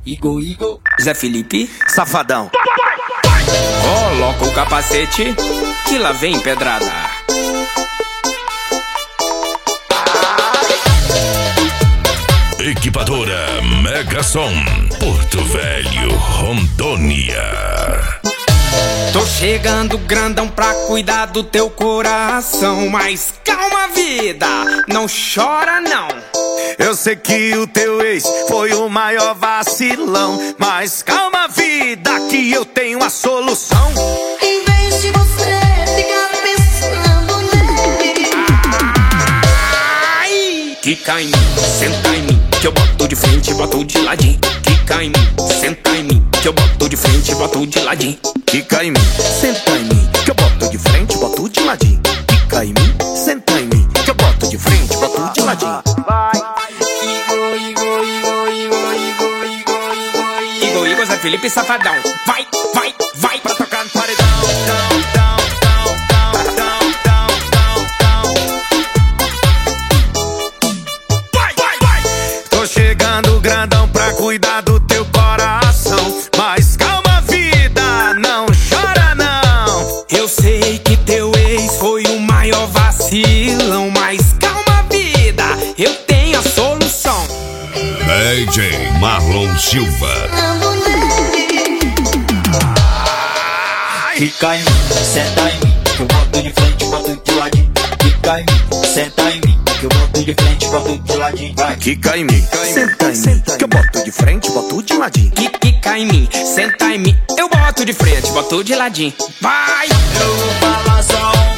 Igor, Zé Felipe, Safadão. coloca o capacete que lá vem pedrada. Equipadora Mega Som, Porto Velho, Rondônia. Tô chegando grandão pra cuidar do teu coração, mas calma vida, não chora não. Eu sei que o teu ex foi o maior vacilão, mas calma vida que eu tenho a solução. Em vez de você ficar pensando nele, Ai, quica em mim, senta em mim, que eu boto de frente e boto de ladinho. Quica em mim, senta em mim, que eu boto de frente e boto de ladinho. Quica em mim, senta em mim, que eu boto de frente, boto de ladinho. Quica em mim, senta em mim, que eu boto de frente, boto de ladinho. Igor, Zé Felipe, Safadão. Vai, Pra tocar no paredão. Tô chegando grandão pra cuidar do teu coração, mas calma vida, não chora não. Eu sei que teu ex foi o maior vacilão, mas calma vida, eu tenho a solução. DJ Marlon Silva. ando nele. Fica em mim, senta em mim, que eu boto de frente, boto de ladinho. Fica em mim, senta em mim, que eu boto de frente, boto de ladinho. Vai. Quica em mim, senta em mim, que eu boto de frente, boto de ladinho. Quica em mim, senta em mim, eu boto de frente, boto de ladinho. Vai! Eu vou falar só